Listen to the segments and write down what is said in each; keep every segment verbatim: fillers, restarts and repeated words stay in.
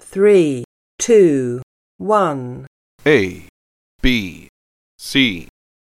three, two, one. A, B, C.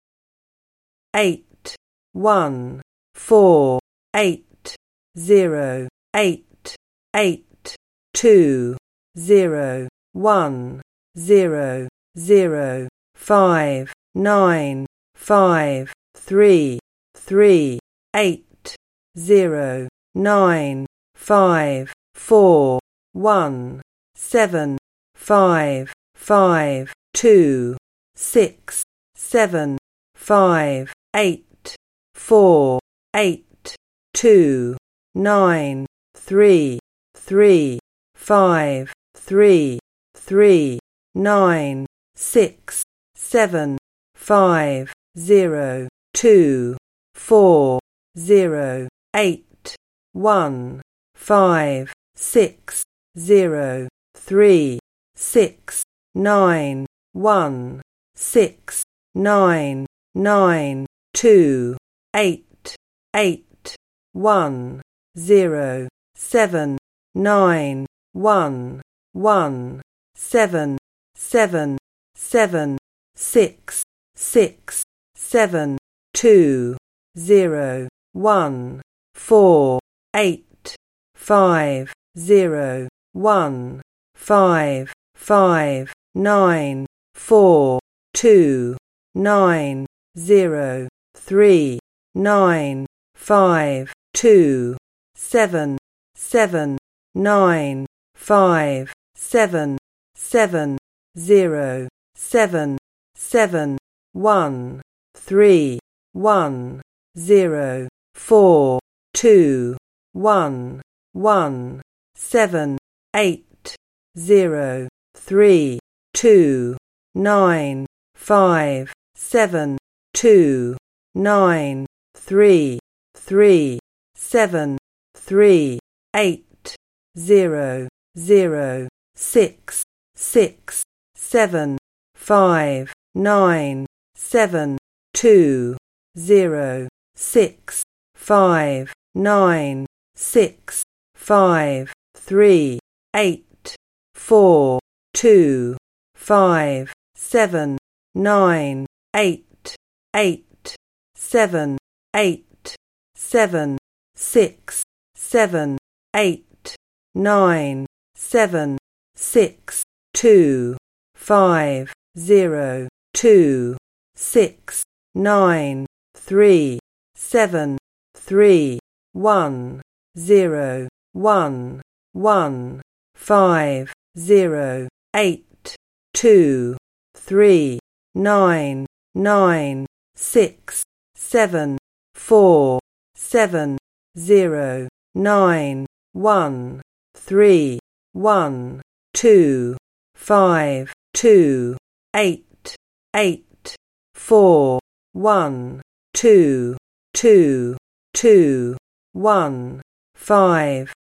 Eight, one, four, eight, zero, eight, eight, two, zero, one, zero, zero, five, nine, five, three, three, eight, zero, nine, five, four, one, seven, five, five, two, six, seven, five, eight, four, eight, two, nine, three, three, five, three, three, nine, six, seven, five, zero, two, four, zero, eight, one, five, six, zero, three, six, nine, one, six, nine, nine, two, eight, eight, one, zero, seven, nine, one, one, seven, seven, seven, six, six, seven, two, zero, one, four, eight, five, zero, one, five, five, nine, four, two, nine, zero, three, nine, five, two, seven, seven, nine, five, seven, seven, zero, seven, seven, one, three, one, zero, four, two, one, one, seven, eight, zero, three, two, nine, five, seven, two, nine, three, three, seven, three, eight, zero, zero, six, six, seven, five, nine, seven, two, zero, six, five, nine, six, five, three, eight, four, two, five, seven, nine, eight, eight, seven, eight, seven, six, seven, eight, nine, seven, six, two, five, zero, two, six, nine, three, seven, three, one, zero, one, one, five, zero, eight, two, three, nine, nine, six, seven, four, seven, zero, nine, one, three, one, two, five, two, eight, eight, four, one, two, two, two, one, five,